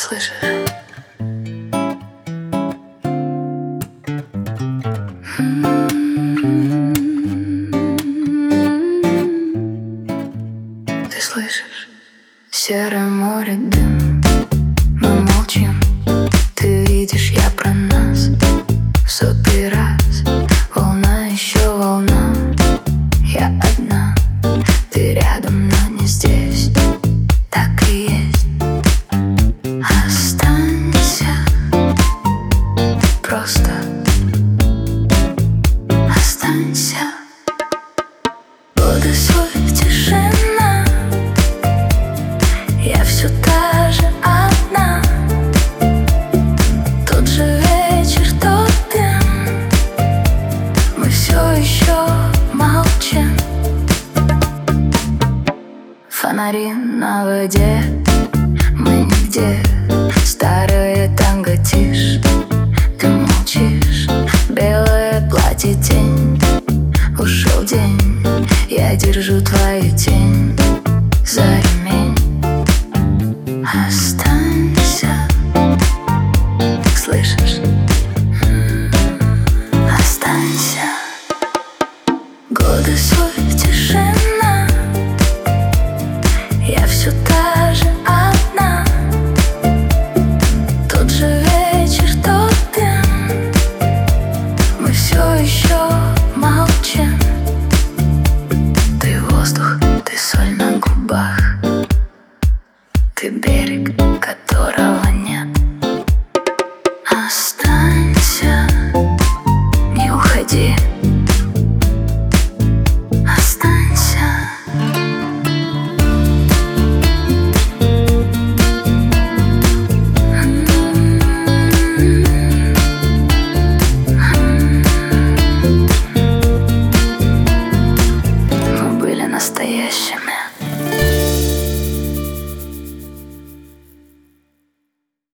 слышишь? Ты слышишь? Серое море, дым, мы молчим. Ты видишь, я про нас в сотый раз. Волна, еще волна, я одна. Ты рядом, но не здесь. Так и есть. Останься, просто останься. Годы свой тишина, я все та же одна. Тот же вечер, тот дым, мы все еще молчим. Фонари на воде, мы нигде. Старое танго, тишь, ты молчишь. Белое платье, тень, ушел день, я держу твою тень.